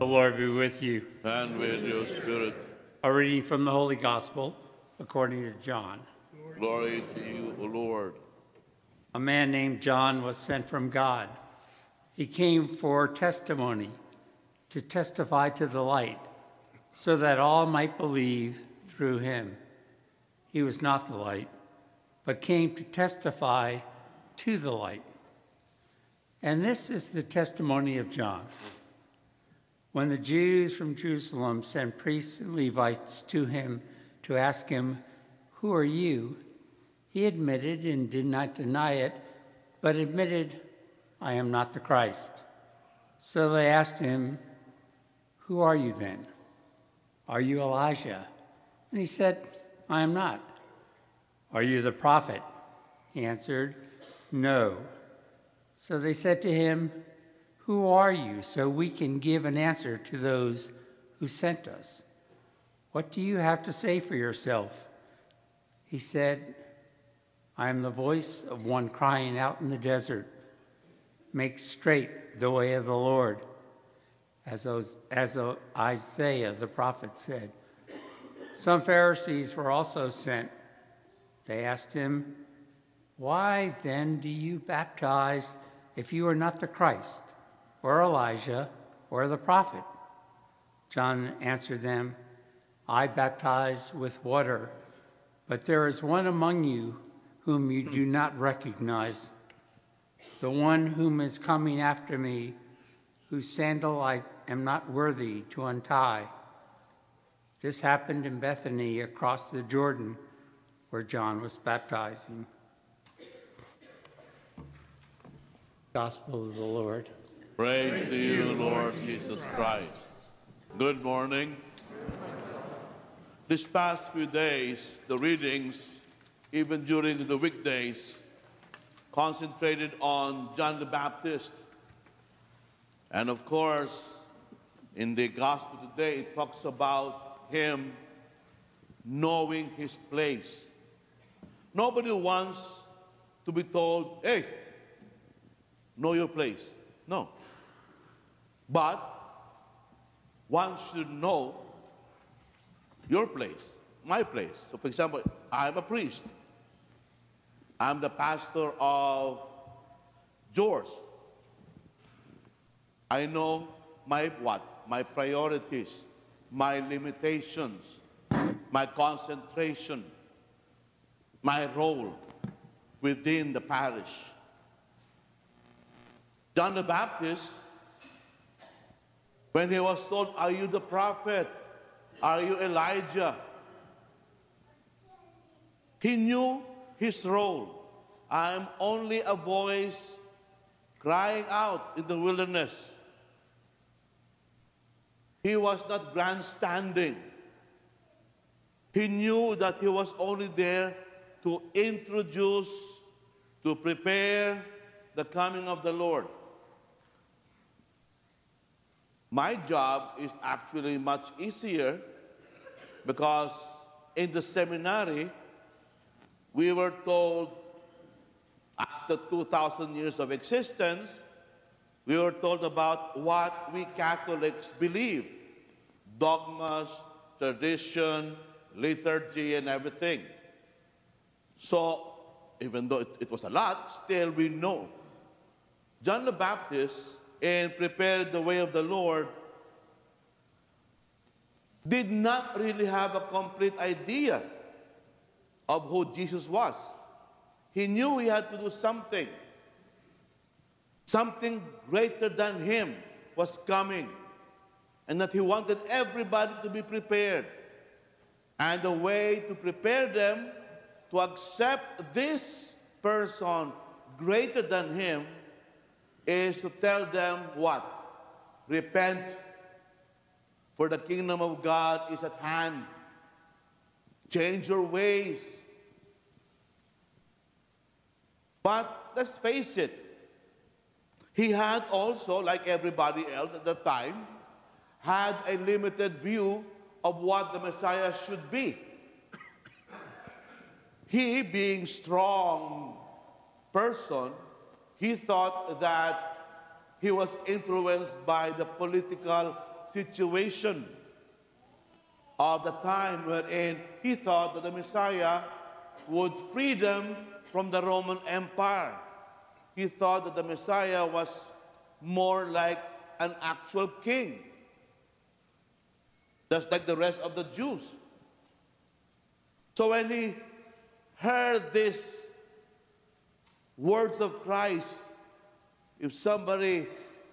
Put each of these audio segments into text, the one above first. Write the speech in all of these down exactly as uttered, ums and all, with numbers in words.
The Lord be with you. And with your spirit. A reading from the Holy Gospel according to John. Glory to you, O Lord. A man named John was sent from God. He came for testimony, to testify to the light, so that all might believe through him. He was not the light, but came to testify to the light. And this is the testimony of John. When the Jews from Jerusalem sent priests and Levites to him to ask him, "Who are you?" he admitted and did not deny it, but admitted, "I am not the Christ." So they asked him, "Who are you then? Are you Elijah?" And he said, "I am not." "Are you the prophet?" He answered, "No." So they said to him, "Who are you, so we can give an answer to those who sent us? What do you have to say for yourself?" He said, "I am the voice of one crying out in the desert, 'Make straight the way of the Lord,' as, those, as Isaiah the prophet said." Some Pharisees were also sent. They asked him, "Why then do you baptize if you are not the Christ, or Elijah, or the prophet?" John answered them, "I baptize with water, but there is one among you whom you do not recognize, the one whom is coming after me, whose sandal I am not worthy to untie." This happened in Bethany across the Jordan, where John was baptizing. Gospel of the Lord. Praise to you, Lord Jesus Christ. Good morning. This past few days, the readings, even during the weekdays, concentrated on John the Baptist. And of course, in the gospel today, it talks about him knowing his place. Nobody wants to be told, "Hey, know your place." No. But one should know your place, my place. So for example, I'm a priest. I'm the pastor of yours. I know my what? My priorities, my limitations, my concentration, my role within the parish. John the Baptist, when he was told, "Are you the prophet? Are you Elijah?" he knew his role. "I'm only a voice crying out in the wilderness." He was not grandstanding. He knew that he was only there to introduce, to prepare the coming of the Lord. My job is actually much easier because in the seminary, we were told after two thousand years of existence, we were told about what we Catholics believe. Dogmas, tradition, liturgy, and everything. So, even though it, it was a lot, still we know. John the Baptist, in preparing the way of the Lord, did not really have a complete idea of who Jesus was. He knew he had to do something. Something greater than him was coming, and that he wanted everybody to be prepared. And the way to prepare them to accept this person greater than him is to tell them what? Repent, for the kingdom of God is at hand. Change your ways. But let's face it, he had also, like everybody else at the time, had a limited view of what the Messiah should be. He, being strong person, he thought that he was influenced by the political situation of the time wherein he thought that the Messiah would free them from the Roman Empire. He thought that the Messiah was more like an actual king, just like the rest of the Jews. So when he heard these words of Christ, if somebody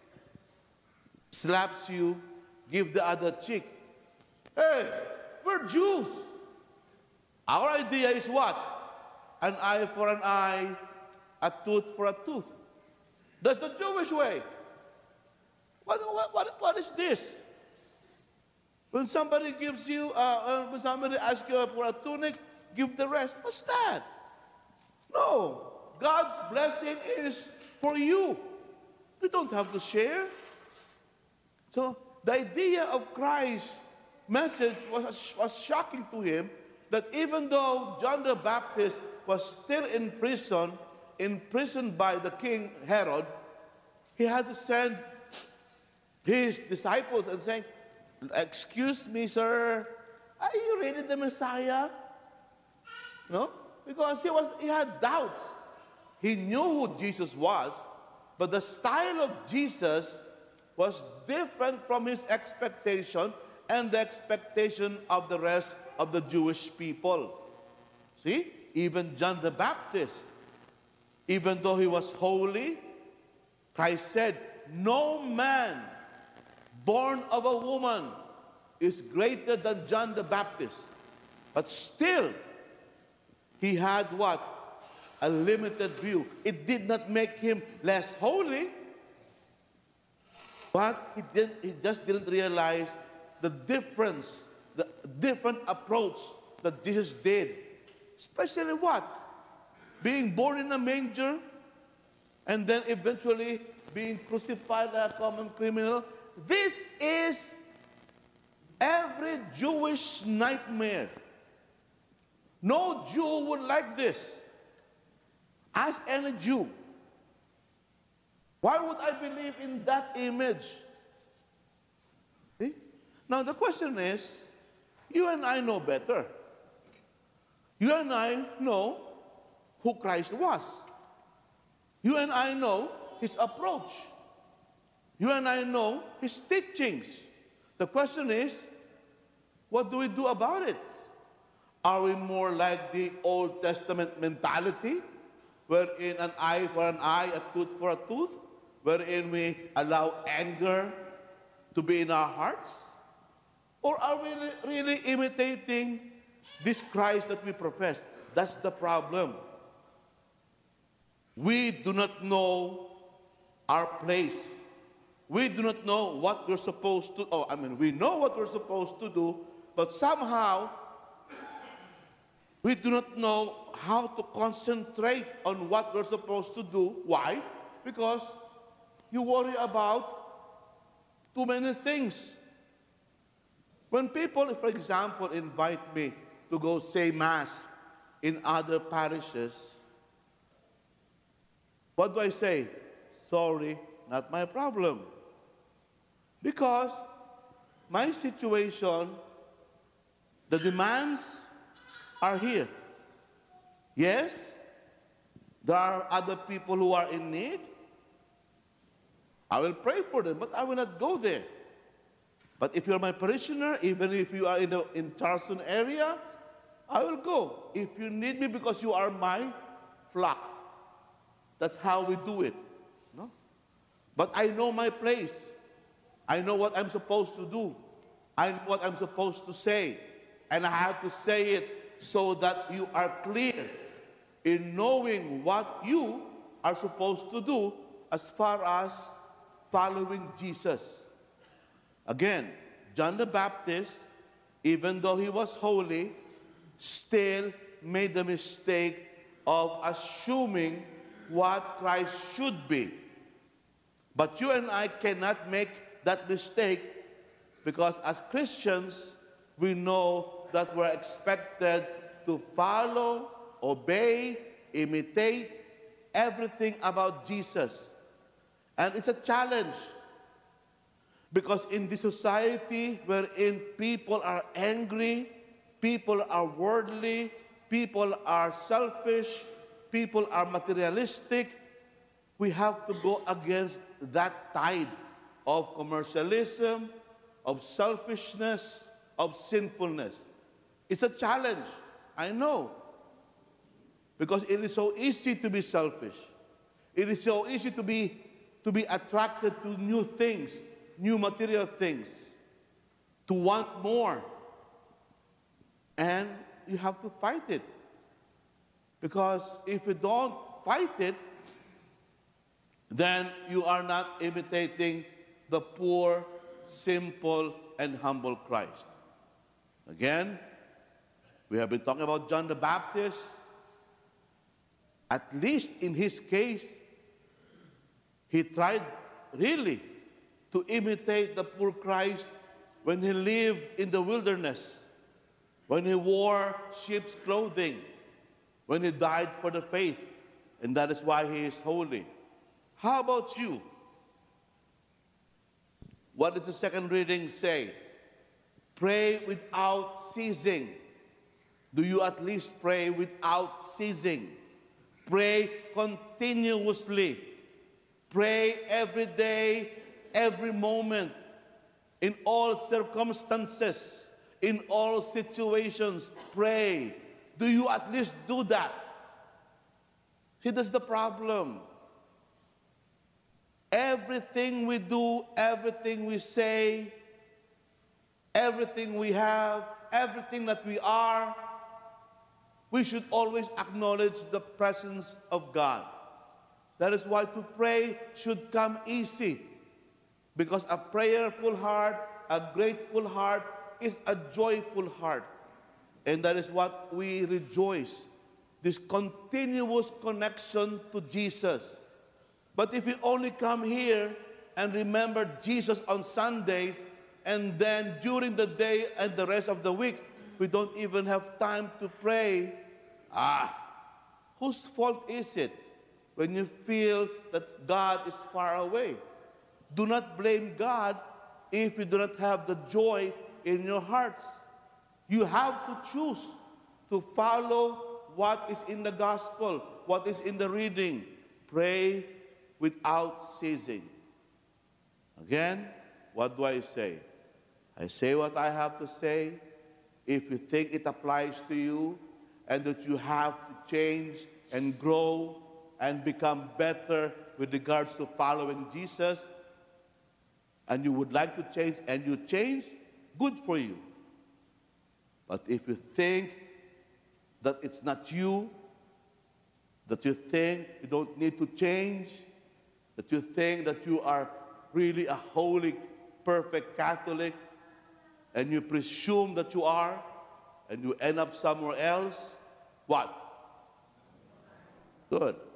slaps you, give the other cheek. Hey, we're Jews. Our idea is what? An eye for an eye, a tooth for a tooth. That's the Jewish way. What, what, what, what is this? When somebody gives you, uh, uh, when somebody asks you for a tunic, give the rest. What's that? No. God's blessing is for you. You don't have to share. So the idea of Christ's message was, was shocking to him, that even though John the Baptist was still in prison, imprisoned by the king Herod, he had to send his disciples and say, excuse me, sir, are you really the Messiah? No? Because he, was, he had doubts. He knew who Jesus was, but the style of Jesus was different from his expectation and the expectation of the rest of the Jewish people. See? Even John the Baptist, even though he was holy, Christ said, no man born of a woman is greater than John the Baptist. But still, he had what? A limited view. It did not make him less holy, but he, didn't, he just didn't realize the difference, the different approach that Jesus did. Especially what? Being born in a manger and then eventually being crucified like a common criminal. This is every Jewish nightmare. No Jew would like this. Ask any Jew. Why would I believe in that image? See? Now the question is, you and I know better. You and I know who Christ was. You and I know his approach. You and I know his teachings. The question is, what do we do about it? Are we more like the Old Testament mentality, wherein an eye for an eye, a tooth for a tooth, wherein we allow anger to be in our hearts? Or are we really imitating this Christ that we profess? That's the problem. We do not know our place. We do not know what we're supposed to, oh, I mean, we know what we're supposed to do, but somehow we do not know how to concentrate on what we're supposed to do. Why? Because you worry about too many things. When people, for example, invite me to go say Mass in other parishes, what do I say? Sorry, not my problem. Because my situation, the demands are here. Yes, there are other people who are in need. I will pray for them, but I will not go there. But if you're my parishioner, even if you are in the in Charleston area, I will go. If you need me because you are my flock. That's how we do it. No? But I know my place. I know what I'm supposed to do. I know what I'm supposed to say. And I have to say it so that you are clear in knowing what you are supposed to do as far as following Jesus. Again, John the Baptist, even though he was holy, still made the mistake of assuming what Christ should be. But you and I cannot make that mistake, because as Christians, we know that we're expected to follow, obey, imitate everything about Jesus. And it's a challenge. Because in this society wherein people are angry, people are worldly, people are selfish, people are materialistic, we have to go against that tide of commercialism, of selfishness, of sinfulness. It's a challenge, I know, because it is so easy to be selfish. It is so easy to be, to be attracted to new things, new material things, to want more. And you have to fight it. Because if you don't fight it, then you are not imitating the poor, simple, and humble Christ. Again, we have been talking about John the Baptist. At least in his case, he tried really to imitate the poor Christ when he lived in the wilderness, when he wore sheep's clothing, when he died for the faith, and that is why he is holy. How about you? What does the second reading say? Pray without ceasing. Do you at least pray without ceasing? Pray continuously. Pray every day, every moment, in all circumstances, in all situations. Pray. Do you at least do that? See, that's the problem. Everything we do, everything we say, everything we have, everything that we are, we should always acknowledge the presence of God. That is why to pray should come easy. Because a prayerful heart, a grateful heart, is a joyful heart. And that is what we rejoice. This continuous connection to Jesus. But if we only come here and remember Jesus on Sundays, and then during the day and the rest of the week, we don't even have time to pray, ah, whose fault is it when you feel that God is far away? Do not blame God if you do not have the joy in your hearts. You have to choose to follow what is in the gospel, what is in the reading. Pray without ceasing. Again, what do I say? I say what I have to say. If you think it applies to you and that you have to change and grow and become better with regards to following Jesus, and you would like to change and you change, good for you. But if you think that it's not you, that you think you don't need to change, that you think that you are really a holy, perfect Catholic, and you presume that you are, and you end up somewhere else, what? Good.